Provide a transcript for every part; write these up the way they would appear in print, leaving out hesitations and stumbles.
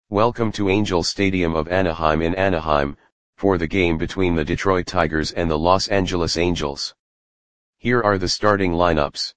Welcome to Angel Stadium of Anaheim in Anaheim, for the game between the Detroit Tigers and the Los Angeles Angels. Here are the starting lineups.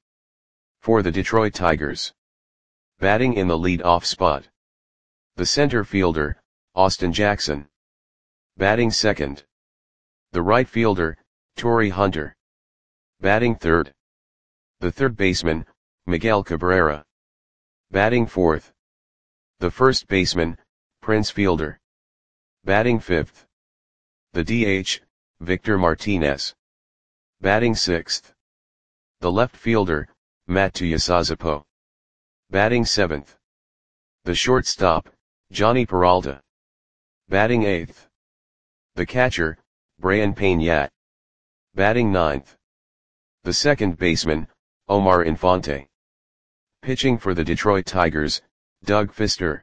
For the Detroit Tigers. Batting in the lead-off spot. The center fielder, Austin Jackson. Batting second. The right fielder, Torii Hunter. Batting third. The third baseman, Miguel Cabrera. Batting fourth. The first baseman, Prince Fielder. Batting fifth. The DH, Victor Martinez. Batting sixth. The left fielder, Matt Tuiasosopo. Batting seventh. The shortstop, Johnny Peralta. Batting eighth. The catcher, Brayan Peña. Batting ninth. The second baseman, Omar Infante. Pitching for the Detroit Tigers, Doug Fister.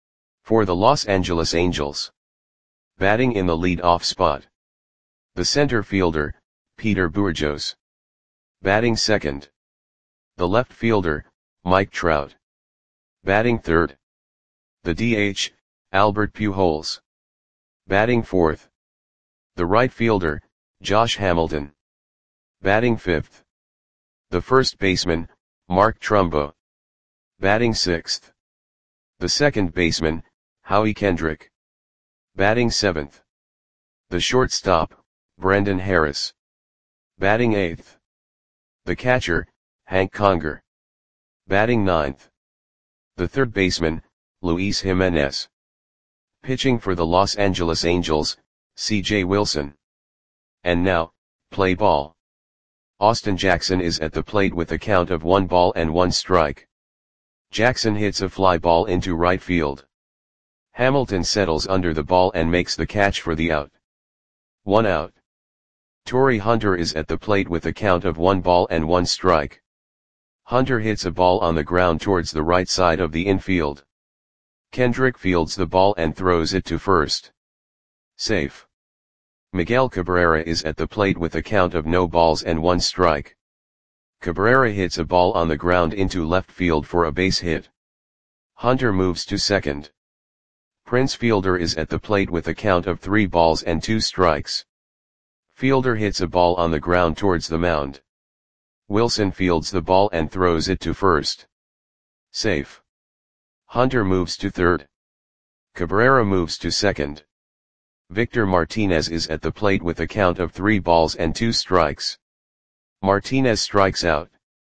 For the Los Angeles Angels. Batting in the lead-off spot. The center fielder, Peter Bourjos. Batting second. The left fielder, Mike Trout. Batting third. The DH, Albert Pujols. Batting fourth. The right fielder, Josh Hamilton. Batting fifth. The first baseman, Mark Trumbo. Batting sixth. The second baseman, Howie Kendrick. Batting seventh. The shortstop, Brendan Harris. Batting eighth. The catcher, Hank Conger. Batting ninth. The third baseman, Luis Jimenez. Pitching for the Los Angeles Angels, C.J. Wilson. And now, play ball. Austin Jackson is at the plate with a count of 1 strike. Jackson hits a fly ball into right field. Hamilton settles under the ball and makes the catch for the out. 1 out. Torii Hunter is at the plate with a count of 1 strike. Hunter hits a ball on the ground towards the right side of the infield. Kendrick fields the ball and throws it to first. Safe. Miguel Cabrera is at the plate with a count of 0 strike. Cabrera hits a ball on the ground into left field for a base hit. Hunter moves to second. Prince Fielder is at the plate with a count of 3 strikes. Fielder hits a ball on the ground towards the mound. Wilson fields the ball and throws it to first. Safe. Hunter moves to third. Cabrera moves to second. Victor Martinez is at the plate with a count of 3 strikes. Martinez strikes out.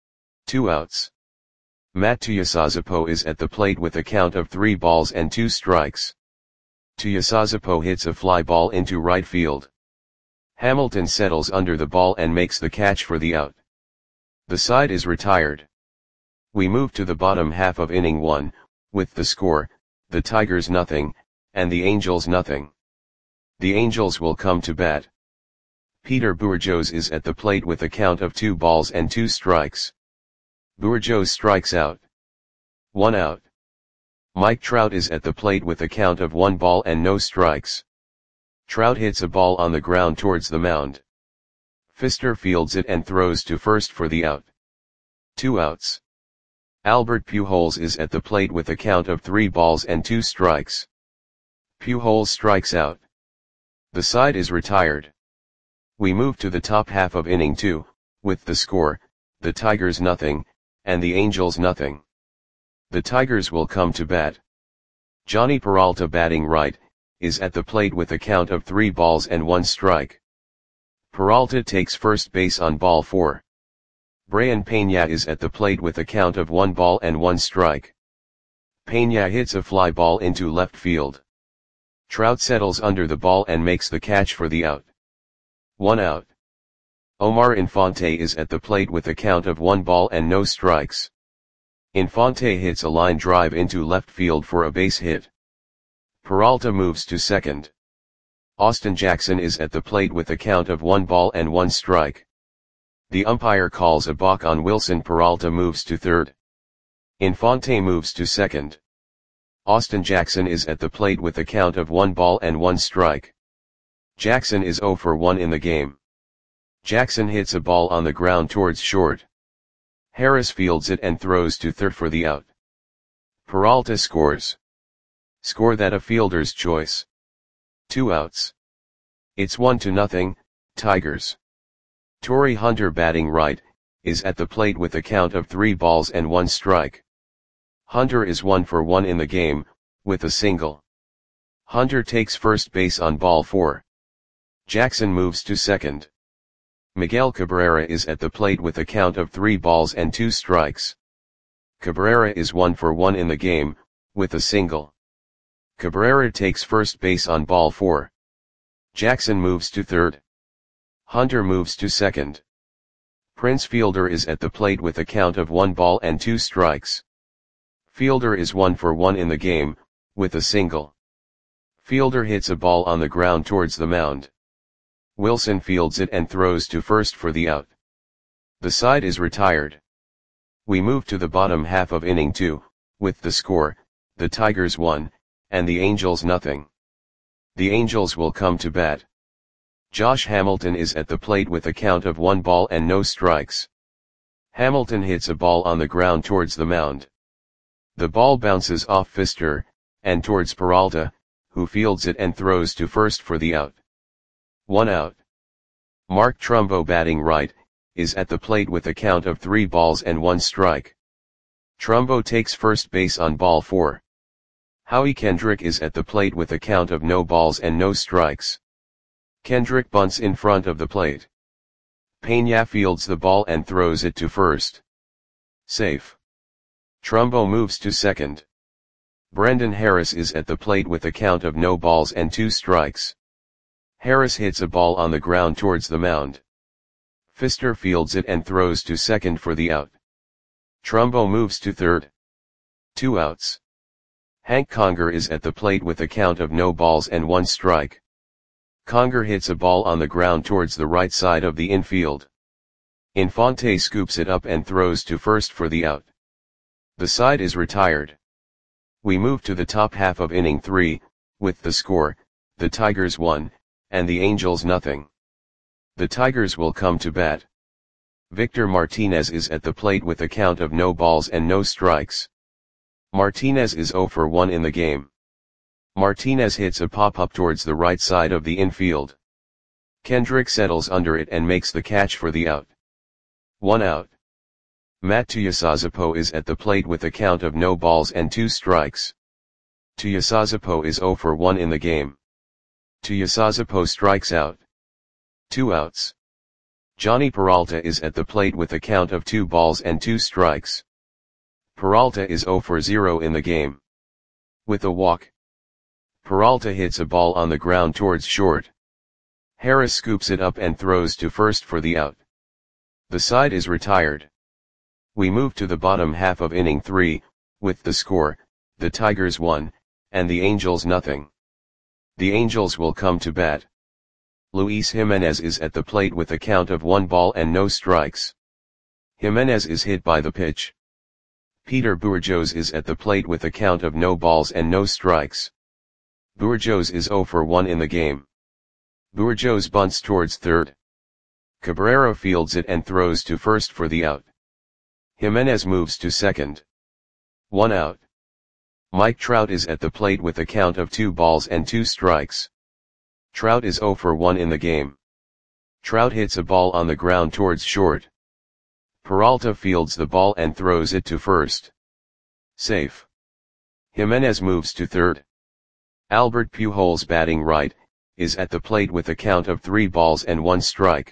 2 outs. Matt Tuiasosopo is at the plate with a count of 3 strikes. Tuiasosopo hits a fly ball into right field. Hamilton settles under the ball and makes the catch for the out. The side is retired. We move to the bottom half of inning 1, with the score, the Tigers 0, and the Angels 0. The Angels will come to bat. Peter Bourjos is at the plate with a count of 2 strikes. Bourjos strikes out. 1 out. Mike Trout is at the plate with a count of 1 strikes. Trout hits a ball on the ground towards the mound. Fister fields it and throws to first for the out. 2 outs. Albert Pujols is at the plate with a count of 3 strikes. Pujols strikes out. The side is retired. We move to the top half of inning 2, with the score, the Tigers 0, and the Angels 0. The Tigers will come to bat. Johnny Peralta batting right, is at the plate with a count of 3 strike. Peralta takes first base on ball 4. Brayan Peña is at the plate with a count of 1 strike. Peña hits a fly ball into left field. Trout settles under the ball and makes the catch for the out. 1 out. Omar Infante is at the plate with a count of 1 strikes. Infante hits a line drive into left field for a base hit. Peralta moves to second. Austin Jackson is at the plate with a count of 1 strike. The umpire calls a balk on Wilson. Peralta moves to third. Infante moves to second. Austin Jackson is at the plate with a count of 1 strike. Jackson is 0 for 1 in the game. Jackson hits a ball on the ground towards short. Harris fields it and throws to third for the out. Peralta scores. Score that a fielder's choice. 2 outs. It's 1-0, Tigers. Torii Hunter batting right, is at the plate with a count of 3 balls and 1 strike. Hunter is 1 for 1 in the game, with a single. Hunter takes first base on ball 4. Jackson moves to second. Miguel Cabrera is at the plate with a count of 3 balls and 2 strikes. Cabrera is 1 for 1 in the game, with a single. Cabrera takes first base on ball 4. Jackson moves to third. Hunter moves to second. Prince Fielder is at the plate with a count of 1 ball and 2 strikes. Fielder is 1 for 1 in the game, with a single. Fielder hits a ball on the ground towards the mound. Wilson fields it and throws to first for the out. The side is retired. We move to the bottom half of inning 2, with the score, the Tigers 1, and the Angels 0. The Angels will come to bat. Josh Hamilton is at the plate with a count of 1 ball and no strikes. Hamilton hits a ball on the ground towards the mound. The ball bounces off Pfister, and towards Peralta, who fields it and throws to first for the out. 1 out. Mark Trumbo batting right, is at the plate with a count of 3 balls and 1 strike. Trumbo takes first base on ball 4. Howie Kendrick is at the plate with a count of no balls and no strikes. Kendrick bunts in front of the plate. Peña fields the ball and throws it to first. Safe. Trumbo moves to second. Brendan Harris is at the plate with a count of no balls and 2 strikes. Harris hits a ball on the ground towards the mound. Pfister fields it and throws to second for the out. Trumbo moves to third. 2 outs. Hank Conger is at the plate with a count of no balls and 1 strike. Conger hits a ball on the ground towards the right side of the infield. Infante scoops it up and throws to first for the out. The side is retired. We move to the top half of inning 3, with the score, the Tigers 1, and the Angels 0. The Tigers will come to bat. Victor Martinez is at the plate with a count of no balls and no strikes. Martinez is 0 for 1 in the game. Martinez hits a pop-up towards the right side of the infield. Kendrick settles under it and makes the catch for the out. 1 out. Matt Tuiasosopo is at the plate with a count of no balls and 2 strikes. Tuiasosopo is 0 for 1 in the game. Tuiasosopo strikes out. 2 outs. Johnny Peralta is at the plate with a count of 2 balls and 2 strikes. Peralta is 0 for 0 in the game. With a walk. Peralta hits a ball on the ground towards short. Harris scoops it up and throws to first for the out. The side is retired. We move to the bottom half of inning 3, with the score, the Tigers 1, and the Angels 0. The Angels will come to bat. Luis Jimenez is at the plate with a count of 1 ball and no strikes. Jimenez is hit by the pitch. Peter Bourjos is at the plate with a count of no balls and no strikes. Bourjos is 0 for 1 in the game. Bourjos bunts towards third. Cabrera fields it and throws to first for the out. Jimenez moves to second. 1 out. Mike Trout is at the plate with a count of 2 balls and 2 strikes. Trout is 0 for 1 in the game. Trout hits a ball on the ground towards short. Peralta fields the ball and throws it to first. Safe. Jimenez moves to third. Albert Pujols batting right, is at the plate with a count of 3 balls and 1 strike.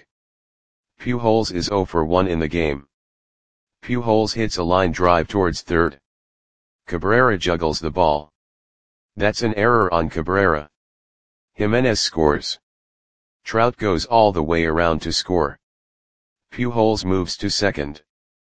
Pujols is 0 for 1 in the game. Pujols hits a line drive towards third. Cabrera juggles the ball. That's an error on Cabrera. Jimenez scores. Trout goes all the way around to score. Pujols moves to second.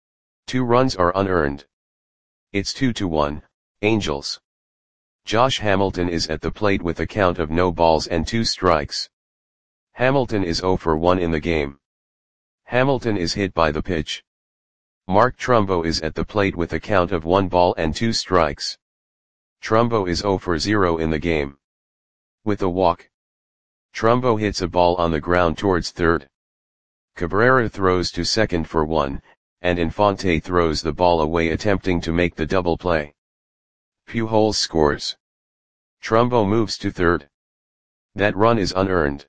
2 runs are unearned. It's 2-1, Angels. Josh Hamilton is at the plate with a count of no balls and 2 strikes. Hamilton is 0 for 1 in the game. Hamilton is hit by the pitch. Mark Trumbo is at the plate with a count of 1 ball and 2 strikes. Trumbo is 0 for 0 in the game. With a walk. Trumbo hits a ball on the ground towards third. Cabrera throws to second for 1, and Infante throws the ball away attempting to make the double play. Pujols scores. Trumbo moves to third. That run is unearned.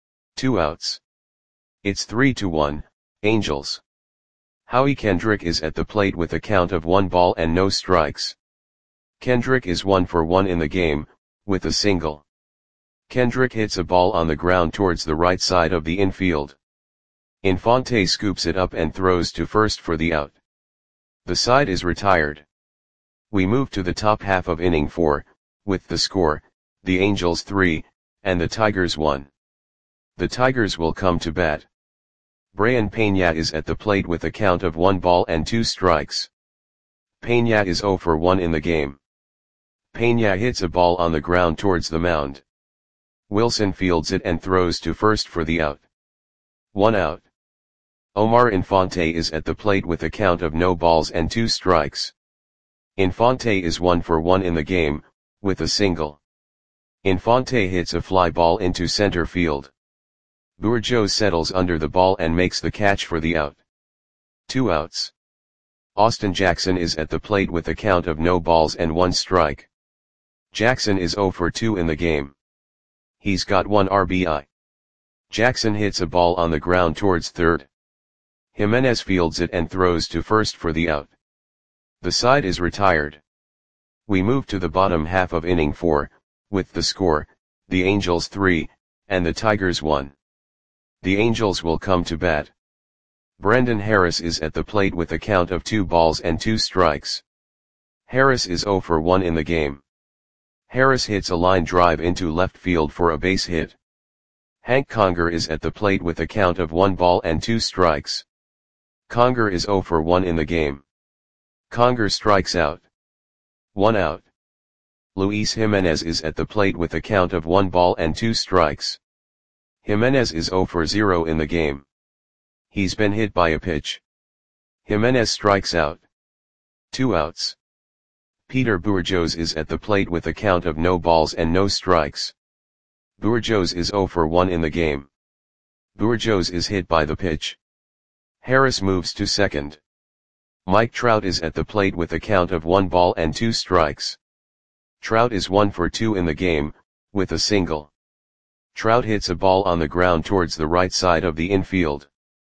2 outs. It's 3-1, Angels. Howie Kendrick is at the plate with a count of 1 ball and no strikes. Kendrick is 1 for 1 in the game, with a single. Kendrick hits a ball on the ground towards the right side of the infield. Infante scoops it up and throws to first for the out. The side is retired. We move to the top half of inning 4, with the score, the Angels 3, and the Tigers 1. The Tigers will come to bat. Brayan Peña is at the plate with a count of 1 ball and 2 strikes. Peña is 0 for 1 in the game. Peña hits a ball on the ground towards the mound. Wilson fields it and throws to first for the out. 1 out. Omar Infante is at the plate with a count of no balls and 2 strikes. Infante is 1 for 1 in the game, with a single. Infante hits a fly ball into center field. Bourjos settles under the ball and makes the catch for the out. 2 outs. Austin Jackson is at the plate with a count of no balls and 1 strike. Jackson is 0 for 2 in the game. He's got 1 RBI. Jackson hits a ball on the ground towards third. Jimenez fields it and throws to first for the out. The side is retired. We move to the bottom half of inning 4, with the score, the Angels 3, and the Tigers 1. The Angels will come to bat. Brendan Harris is at the plate with a count of 2 balls and 2 strikes. Harris is 0 for 1 in the game. Harris hits a line drive into left field for a base hit. Hank Conger is at the plate with a count of 1 ball and 2 strikes. Conger is 0 for 1 in the game. Conger strikes out. 1 out. Luis Jimenez is at the plate with a count of 1 ball and 2 strikes. Jimenez is 0 for 0 in the game. He's been hit by a pitch. Jimenez strikes out. 2 outs. Peter Bourjos is at the plate with a count of no balls and no strikes. Bourjos is 0 for 1 in the game. Bourjos is hit by the pitch. Harris moves to second. Mike Trout is at the plate with a count of 1 ball and 2 strikes. Trout is 1 for 2 in the game, with a single. Trout hits a ball on the ground towards the right side of the infield.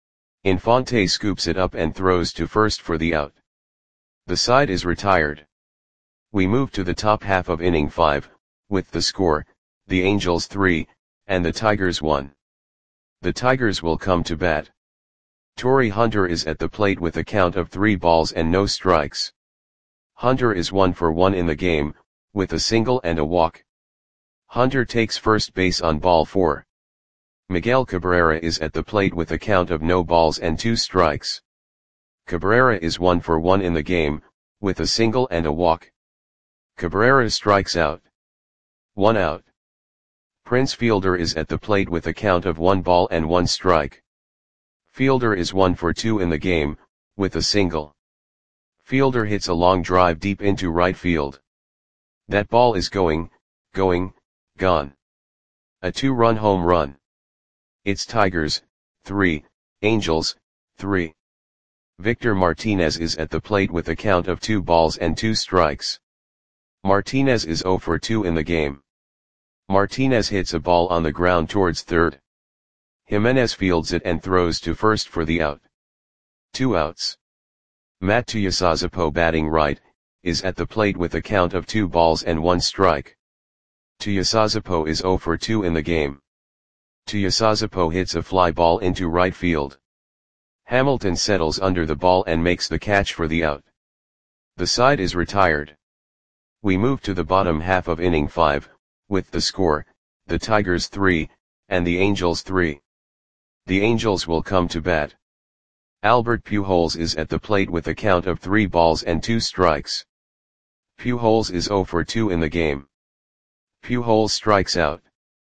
Infante scoops it up and throws to first for the out. The side is retired. We move to the top half of inning 5, with the score, the Angels 3, and the Tigers 1. The Tigers will come to bat. Torrey Hunter is at the plate with a count of 3 balls and no strikes. Hunter is 1 for 1 in the game, with a single and a walk. Hunter takes first base on ball 4. Miguel Cabrera is at the plate with a count of no balls and 2 strikes. Cabrera is 1 for 1 in the game, with a single and a walk. Cabrera strikes out. 1 out. Prince Fielder is at the plate with a count of 1 ball and 1 strike. Fielder is 1 for 2 in the game, with a single. Fielder hits a long drive deep into right field. That ball is going, gone. A 2-run home run. It's Tigers, 3, Angels, 3. Victor Martinez is at the plate with a count of 2 balls and 2 strikes. Martinez is 0 for 2 in the game. Martinez hits a ball on the ground towards third. Jimenez fields it and throws to first for the out. 2 outs. Matt Tuiasosopo, batting right, is at the plate with a count of 2 balls and 1 strike. Tuiasosopo is 0 for 2 in the game. Tuiasosopo hits a fly ball into right field. Hamilton settles under the ball and makes the catch for the out. The side is retired. We move to the bottom half of inning 5, with the score, the Tigers 3, and the Angels 3. The Angels will come to bat. Albert Pujols is at the plate with a count of 3 balls and 2 strikes. Pujols is 0 for 2 in the game. Pujols strikes out.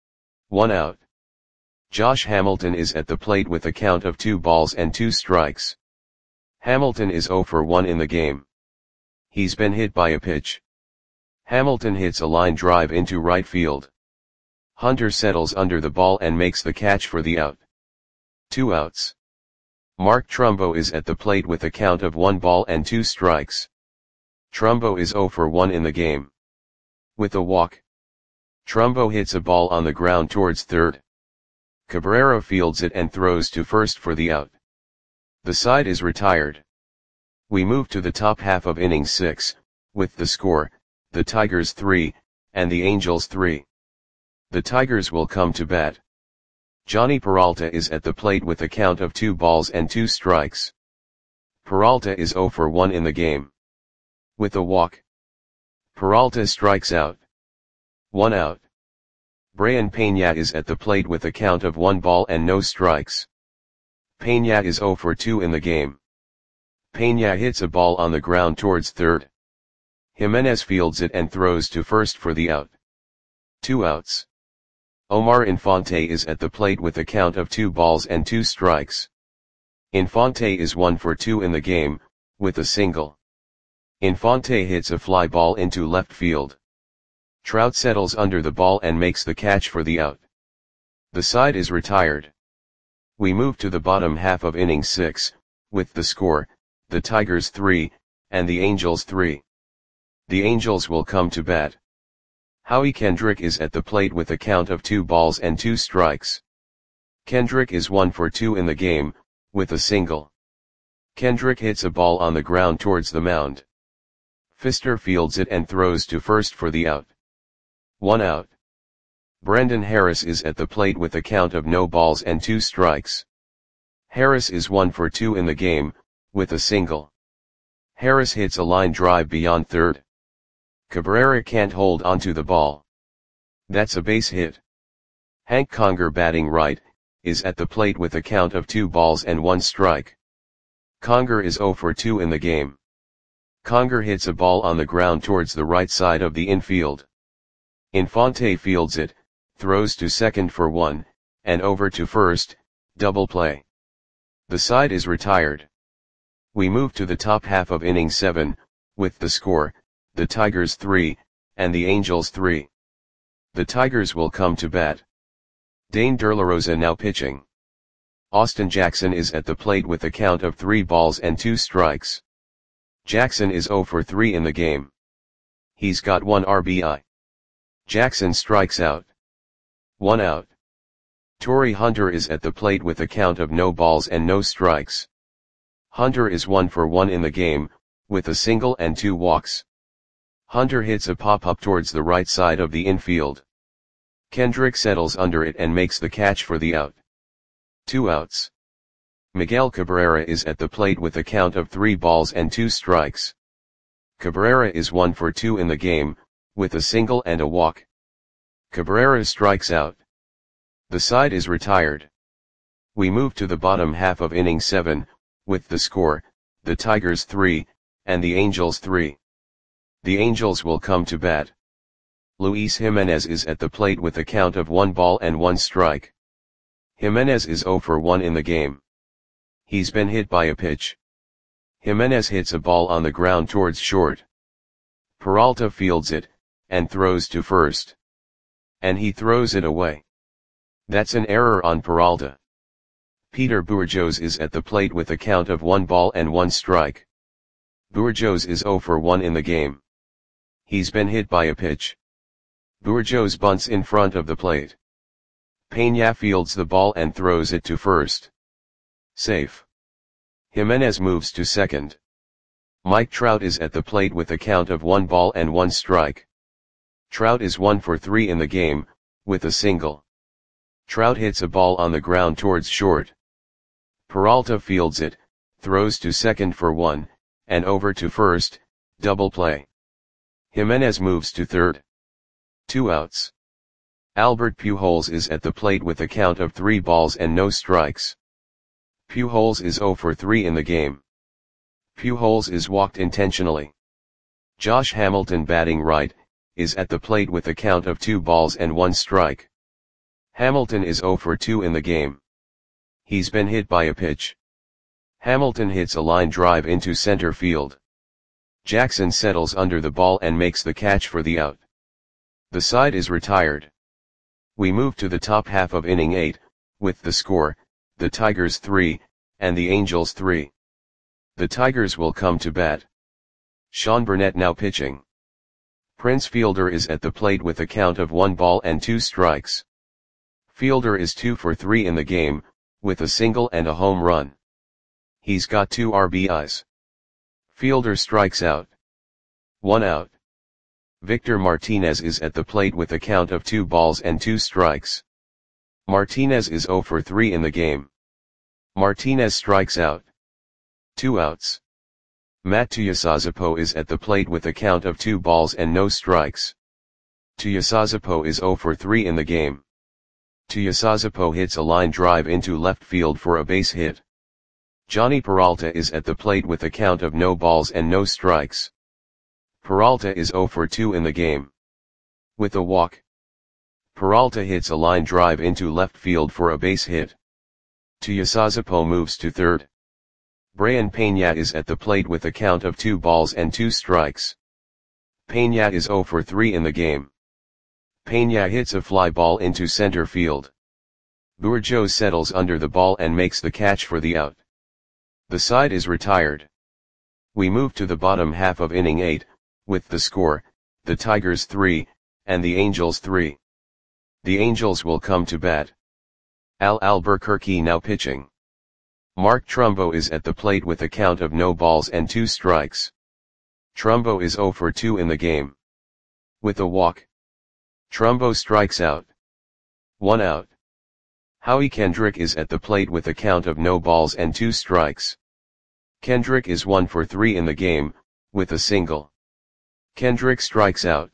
1 out. Josh Hamilton is at the plate with a count of 2 balls and 2 strikes. Hamilton is 0 for 1 in the game. He's been hit by a pitch. Hamilton hits a line drive into right field. Hunter settles under the ball and makes the catch for the out. 2 outs. Mark Trumbo is at the plate with a count of 1 ball and 2 strikes. Trumbo is 0 for 1 in the game. With a walk. Trumbo hits a ball on the ground towards third. Cabrera fields it and throws to first for the out. The side is retired. We move to the top half of inning 6, with the score, the Tigers 3, and the Angels 3. The Tigers will come to bat. Johnny Peralta is at the plate with a count of 2 balls and 2 strikes. Peralta is 0 for 1 in the game. With a walk, Peralta strikes out. 1 out. Brian Peña is at the plate with a count of 1 ball and no strikes. Peña is 0 for 2 in the game. Peña hits a ball on the ground towards third. Jimenez fields it and throws to first for the out. 2 outs. Omar Infante is at the plate with a count of 2 balls and 2 strikes. Infante is 1 for 2 in the game, with a single. Infante hits a fly ball into left field. Trout settles under the ball and makes the catch for the out. The side is retired. We move to the bottom half of inning 6, with the score, the Tigers 3, and the Angels 3. The Angels will come to bat. Howie Kendrick is at the plate with a count of 2 balls and 2 strikes. Kendrick is 1 for 2 in the game, with a single. Kendrick hits a ball on the ground towards the mound. Pfister fields it and throws to first for the out. 1 out. Brendan Harris is at the plate with a count of no balls and 2 strikes. Harris is 1 for 2 in the game, with a single. Harris hits a line drive beyond third. Cabrera can't hold onto the ball. That's a base hit. Hank Conger, batting right, is at the plate with a count of 2 balls and 1 strike. Conger is 0 for 2 in the game. Conger hits a ball on the ground towards the right side of the infield. Infante fields it, throws to second for 1, and over to first, double play. The side is retired. We move to the top half of inning 7, with the score, the Tigers 3, and the Angels 3. The Tigers will come to bat. Dane DeLaRosa now pitching. Austin Jackson is at the plate with a count of 3 balls and 2 strikes. Jackson is 0 for 3 in the game. He's got 1 RBI. Jackson strikes out. 1 out. Torrey Hunter is at the plate with a count of no balls and no strikes. Hunter is 1 for 1 in the game, with a single and 2 walks. Hunter hits a pop-up towards the right side of the infield. Kendrick settles under it and makes the catch for the out. 2 outs. Miguel Cabrera is at the plate with a count of 3 balls and 2 strikes. Cabrera is 1 for 2 in the game, with a single and a walk. Cabrera strikes out. The side is retired. We move to the bottom half of inning 7, with the score, the Tigers 3, and the Angels 3. The Angels will come to bat. Luis Jimenez is at the plate with a count of 1 ball and 1 strike. Jimenez is 0 for 1 in the game. He's been hit by a pitch. Jimenez hits a ball on the ground towards short. Peralta fields it, and throws to first. And he throws it away. That's an error on Peralta. Peter Bourjos is at the plate with a count of 1 ball and 1 strike. Bourjos is 0 for 1 in the game. He's been hit by a pitch. Bourjos bunts in front of the plate. Peña fields the ball and throws it to first. Safe. Jimenez moves to second. Mike Trout is at the plate with a count of 1 ball and 1 strike. Trout is 1 for 3 in the game, with a single. Trout hits a ball on the ground towards short. Peralta fields it, throws to second for 1, and over to first, double play. Jimenez moves to third. 2 outs. Albert Pujols is at the plate with a count of 3 balls and no strikes. Pujols is 0 for 3 in the game. Pujols is walked intentionally. Josh Hamilton, batting right, is at the plate with a count of 2 balls and 1 strike. Hamilton is 0 for 2 in the game. He's been hit by a pitch. Hamilton hits a line drive into center field. Jackson settles under the ball and makes the catch for the out. The side is retired. We move to the top half of inning 8, with the score, the Tigers 3, and the Angels 3. The Tigers will come to bat. Sean Burnett now pitching. Prince Fielder is at the plate with a count of 1 ball and 2 strikes. Fielder is 2 for 3 in the game, with a single and a home run. He's got 2 RBIs. Fielder strikes out. 1 out. Victor Martinez is at the plate with a count of 2 balls and 2 strikes. Martinez is 0 for 3 in the game. Martinez strikes out. 2 outs. Matt Tuiasosopo is at the plate with a count of 2 balls and no strikes. Tuiasosopo is 0 for 3 in the game. Tuiasosopo hits a line drive into left field for a base hit. Johnny Peralta is at the plate with a count of no balls and no strikes. Peralta is 0 for 2 in the game. With a walk. Peralta hits a line drive into left field for a base hit. Tuiasosopo moves to third. Brian Peña is at the plate with a count of 2 balls and 2 strikes. Peña is 0 for 3 in the game. Peña hits a fly ball into center field. Bourjos settles under the ball and makes the catch for the out. The side is retired. We move to the bottom half of inning 8, with the score, the Tigers 3, and the Angels 3. The Angels will come to bat. Al Albuquerque now pitching. Mark Trumbo is at the plate with a count of no balls and 2 strikes. Trumbo is 0 for 2 in the game. With a walk. Trumbo strikes out. 1 out. Howie Kendrick is at the plate with a count of no balls and 2 strikes. Kendrick is 1 for 3 in the game, with a single. Kendrick strikes out.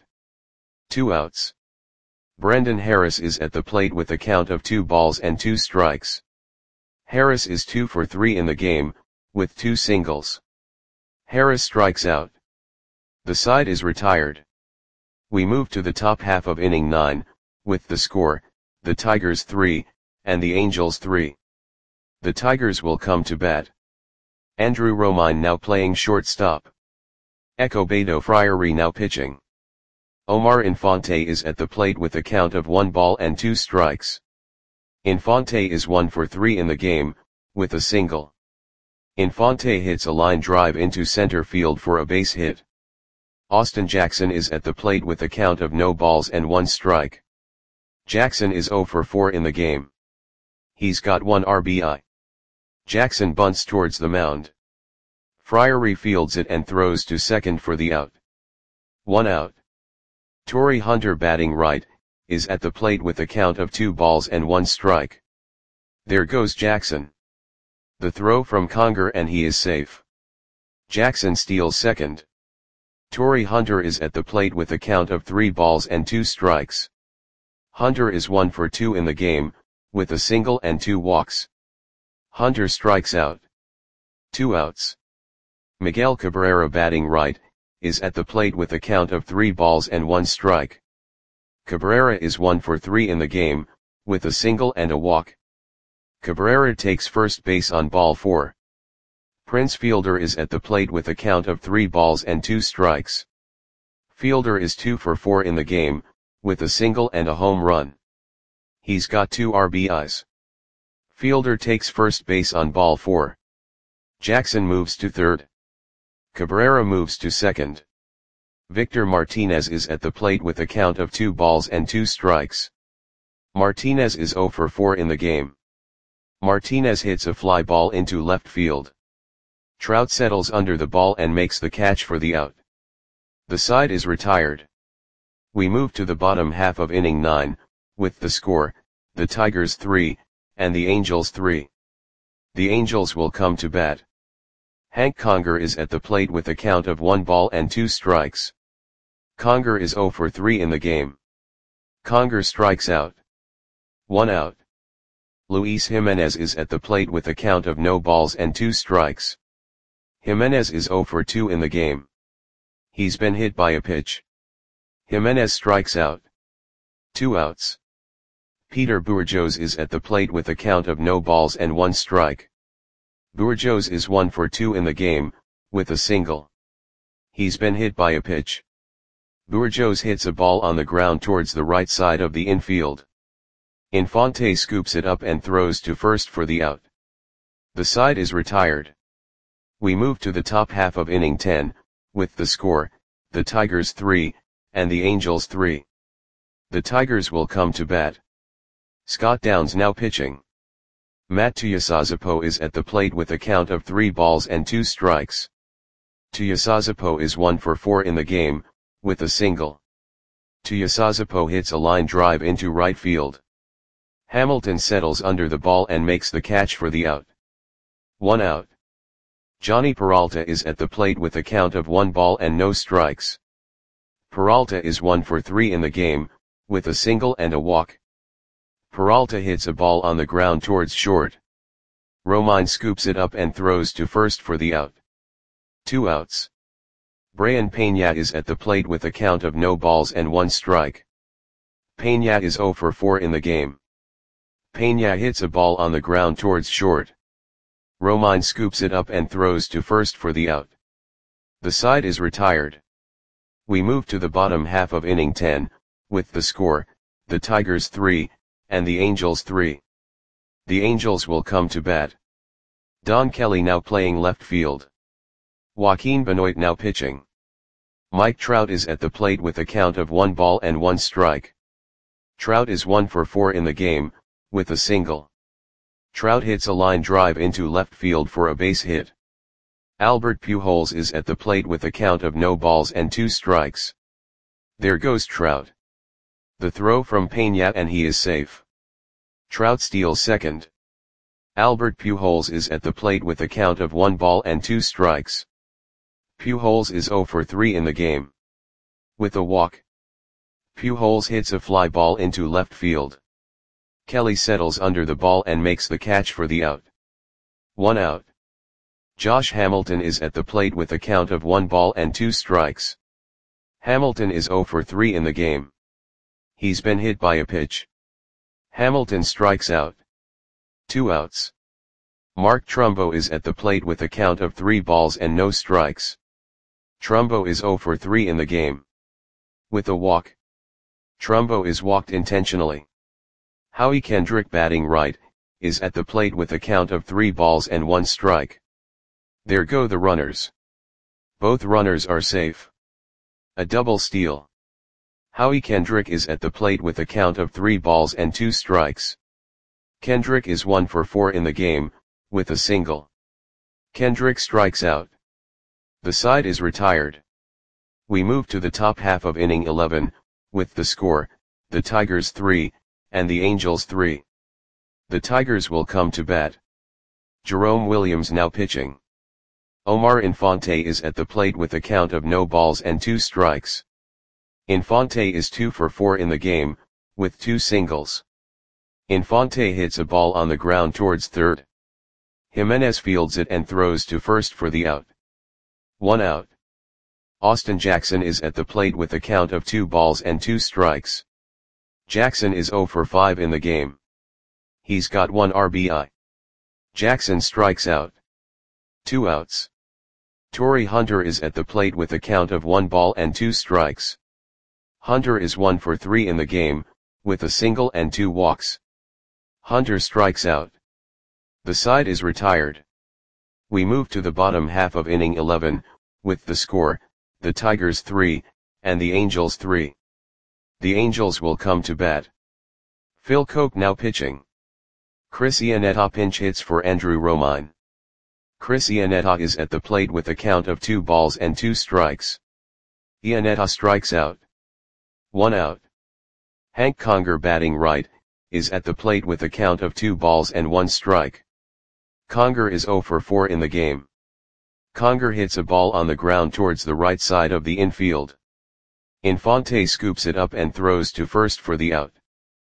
2 outs. Brendan Harris is at the plate with a count of 2 balls and 2 strikes. Harris is 2 for 3 in the game, with 2 singles. Harris strikes out. The side is retired. We move to the top half of inning 9, with the score, the Tigers 3, and the Angels 3. The Tigers will come to bat. Andrew Romine now playing shortstop. Escobedo Friary now pitching. Omar Infante is at the plate with a count of 1 ball and 2 strikes. Infante is 1 for 3 in the game, with a single. Infante hits a line drive into center field for a base hit. Austin Jackson is at the plate with a count of no balls and 1 strike. Jackson is 0 for 4 in the game. He's got 1 RBI. Jackson bunts towards the mound. Friary fields it and throws to second for the out. 1 out. Torrey Hunter batting right, is at the plate with a count of 2 balls and 1 strike. There goes Jackson. The throw from Conger and he is safe. Jackson steals second. Torrey Hunter is at the plate with a count of 3 balls and 2 strikes. Hunter is 1 for 2 in the game, with a single and 2 walks. Hunter strikes out. 2 outs. Miguel Cabrera batting right, is at the plate with a count of 3 balls and 1 strike. Cabrera is 1 for 3 in the game, with a single and a walk. Cabrera takes first base on ball 4. Prince Fielder is at the plate with a count of 3 balls and 2 strikes. Fielder is 2 for 4 in the game, with a single and a home run. He's got 2 RBIs. Fielder takes first base on ball 4. Jackson moves to third. Cabrera moves to second. Victor Martinez is at the plate with a count of 2 balls and 2 strikes. Martinez is 0 for 4 in the game. Martinez hits a fly ball into left field. Trout settles under the ball and makes the catch for the out. The side is retired. We move to the bottom half of inning 9, with the score, the Tigers 3, and the Angels 3. The Angels will come to bat. Hank Conger is at the plate with a count of 1 ball and 2 strikes. Conger is 0 for 3 in the game. Conger strikes out. 1 out. Luis Jimenez is at the plate with a count of no balls and 2 strikes. Jimenez is 0 for 2 in the game. He's been hit by a pitch. Jimenez strikes out. 2 outs. Peter Bourjos is at the plate with a count of no balls and 1 strike. Bourjos is 1 for 2 in the game, with a single. He's been hit by a pitch. Bourjos hits a ball on the ground towards the right side of the infield. Infante scoops it up and throws to first for the out. The side is retired. We move to the top half of inning 10, with the score, the Tigers 3, and the Angels 3. The Tigers will come to bat. Scott Downs now pitching. Matt Tuiasosopo is at the plate with a count of 3 balls and 2 strikes. Tuiasosopo is 1 for 4 in the game, with a single. Tuiasosopo hits a line drive into right field. Hamilton settles under the ball and makes the catch for the out. 1 out. Johnny Peralta is at the plate with a count of 1 ball and no strikes. Peralta is 1 for 3 in the game, with a single and a walk. Peralta hits a ball on the ground towards short. Romine scoops it up and throws to first for the out. 2 outs. Brayan Peña is at the plate with a count of no balls and 1 strike. Peña is 0 for 4 in the game. Peña hits a ball on the ground towards short. Romine scoops it up and throws to first for the out. The side is retired. We move to the bottom half of inning 10, with the score, the Tigers 3, and the Angels 3. The Angels will come to bat. Don Kelly now playing left field. Joaquin Benoit now pitching. Mike Trout is at the plate with a count of 1 ball and 1 strike. Trout is 1 for 4 in the game, with a single. Trout hits a line drive into left field for a base hit. Albert Pujols is at the plate with a count of no balls and 2 strikes. There goes Trout. The throw from Peña and he is safe. Trout steals second. Albert Pujols is at the plate with a count of 1 ball and 2 strikes. Pujols is 0 for 3 in the game. With a walk. Pujols hits a fly ball into left field. Kelly settles under the ball and makes the catch for the out. 1 out. Josh Hamilton is at the plate with a count of 1 ball and 2 strikes. Hamilton is 0 for 3 in the game. He's been hit by a pitch. Hamilton strikes out. 2 outs. Mark Trumbo is at the plate with a count of 3 balls and no strikes. Trumbo is 0 for 3 in the game. With a walk. Trumbo is walked intentionally. Howie Kendrick batting right, is at the plate with a count of 3 balls and 1 strike. There go the runners. Both runners are safe. A double steal. Howie Kendrick is at the plate with a count of 3 balls and 2 strikes. Kendrick is 1 for 4 in the game, with a single. Kendrick strikes out. The side is retired. We move to the top half of inning 11, with the score, the Tigers 3, and the Angels 3. The Tigers will come to bat. Jerome Williams now pitching. Omar Infante is at the plate with a count of no balls and 2 strikes. Infante is 2 for 4 in the game, with 2 singles. Infante hits a ball on the ground towards third. Jimenez fields it and throws to first for the out. 1 out. Austin Jackson is at the plate with a count of 2 balls and 2 strikes. Jackson is 0 for 5 in the game. He's got 1 RBI. Jackson strikes out. 2 outs. Torrey Hunter is at the plate with a count of 1 ball and 2 strikes. Hunter is 1 for 3 in the game, with a single and 2 walks. Hunter strikes out. The side is retired. We move to the bottom half of inning 11, with the score, the Tigers 3, and the Angels 3. The Angels will come to bat. Phil Coke now pitching. Chris Iannetta pinch hits for Andrew Romine. Chris Iannetta is at the plate with a count of 2 balls and 2 strikes. Iannetta strikes out. 1 out. Hank Conger batting right, is at the plate with a count of 2 balls and 1 strike. Conger is 0 for 4 in the game. Conger hits a ball on the ground towards the right side of the infield. Infante scoops it up and throws to first for the out.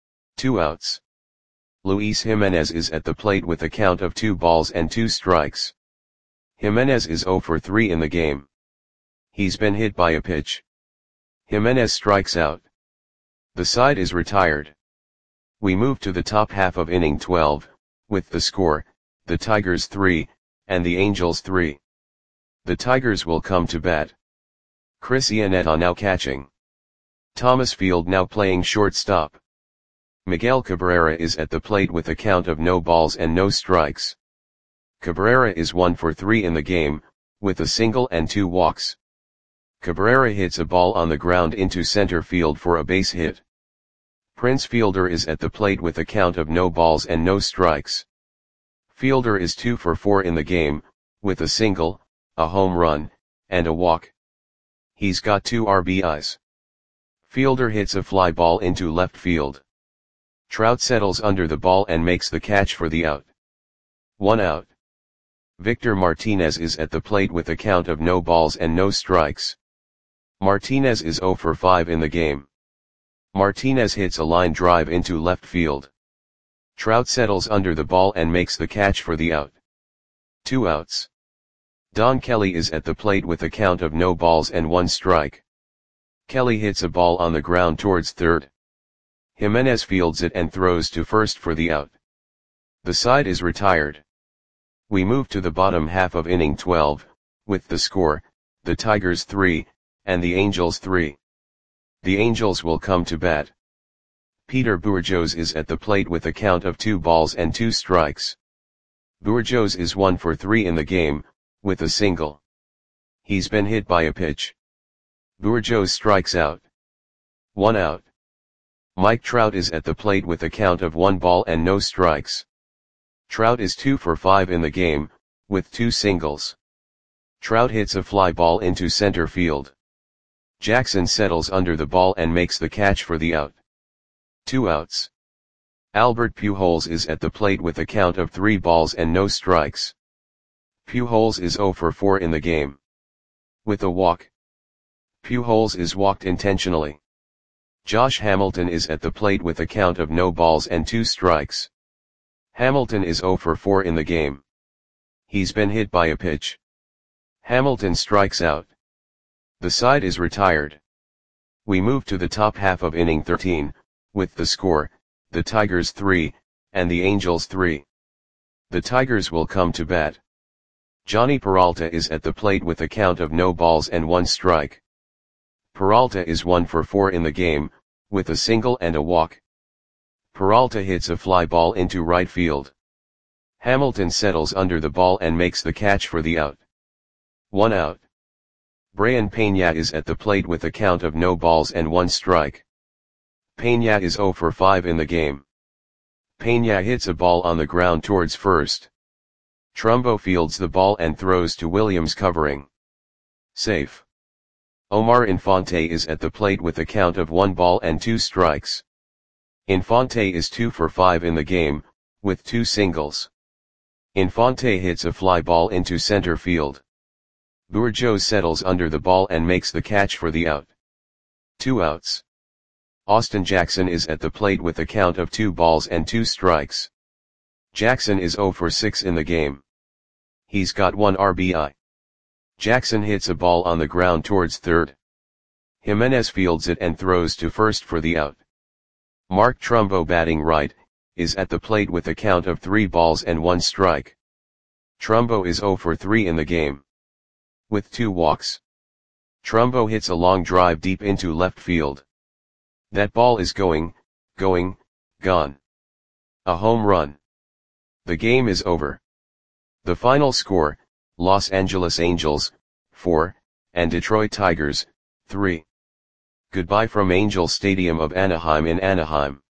2 outs. Luis Jimenez is at the plate with a count of 2 balls and 2 strikes. Jimenez is 0 for 3 in the game. He's been hit by a pitch. Jimenez strikes out. The side is retired. We move to the top half of inning 12, with the score, the Tigers 3, and the Angels 3. The Tigers will come to bat. Chris Iannetta now catching. Thomas Field now playing shortstop. Miguel Cabrera is at the plate with a count of no balls and no strikes. Cabrera is 1 for 3 in the game, with a single and 2 walks. Cabrera hits a ball on the ground into center field for a base hit. Prince Fielder is at the plate with a count of no balls and no strikes. Fielder is 2 for 4 in the game, with a single, a home run, and a walk. He's got 2 RBIs. Fielder hits a fly ball into left field. Trout settles under the ball and makes the catch for the out. 1 out. Victor Martinez is at the plate with a count of no balls and no strikes. Martinez is 0 for 5 in the game. Martinez hits a line drive into left field. Trout settles under the ball and makes the catch for the out. 2 outs. Don Kelly is at the plate with a count of no balls and 1 strike. Kelly hits a ball on the ground towards third. Jimenez fields it and throws to first for the out. The side is retired. We move to the bottom half of inning 12, with the score, the Tigers 3, and the Angels 3. The Angels will come to bat. Peter Bourjos is at the plate with a count of 2 balls and 2 strikes. Bourjos is 1 for 3 in the game, with a single. He's been hit by a pitch. Bourjos strikes out. 1 out. Mike Trout is at the plate with a count of 1 ball and no strikes. Trout is 2 for 5 in the game, with 2 singles. Trout hits a fly ball into center field. Jackson settles under the ball and makes the catch for the out. 2 outs. Albert Pujols is at the plate with a count of 3 balls and no strikes. Pujols is 0 for 4 in the game. With a walk. Pujols is walked intentionally. Josh Hamilton is at the plate with a count of no balls and 2 strikes. Hamilton is 0 for 4 in the game. He's been hit by a pitch. Hamilton strikes out. The side is retired. We move to the top half of inning 13, with the score, the Tigers 3, and the Angels 3. The Tigers will come to bat. Johnny Peralta is at the plate with a count of no balls and 1 strike. Peralta is 1 for 4 in the game, with a single and a walk. Peralta hits a fly ball into right field. Hamilton settles under the ball and makes the catch for the out. 1 out. Brayan Peña is at the plate with a count of no balls and 1 strike. Peña is 0 for 5 in the game. Peña hits a ball on the ground towards first. Trumbo fields the ball and throws to Williams covering. Safe. Omar Infante is at the plate with a count of 1 ball and 2 strikes. Infante is 2 for 5 in the game, with 2 singles. Infante hits a fly ball into center field. Bourjos settles under the ball and makes the catch for the out. 2 outs. Austin Jackson is at the plate with a count of 2 balls and 2 strikes. Jackson is 0 for 6 in the game. He's got 1 RBI. Jackson hits a ball on the ground towards third. Jimenez fields it and throws to first for the out. Mark Trumbo, batting right, is at the plate with a count of 3 balls and 1 strike. Trumbo is 0 for 3 in the game. With 2 walks. Trumbo hits a long drive deep into left field. That ball is gone. A home run. The game is over. The final score, Los Angeles Angels, 4, and Detroit Tigers, 3. Goodbye from Angel Stadium of Anaheim in Anaheim.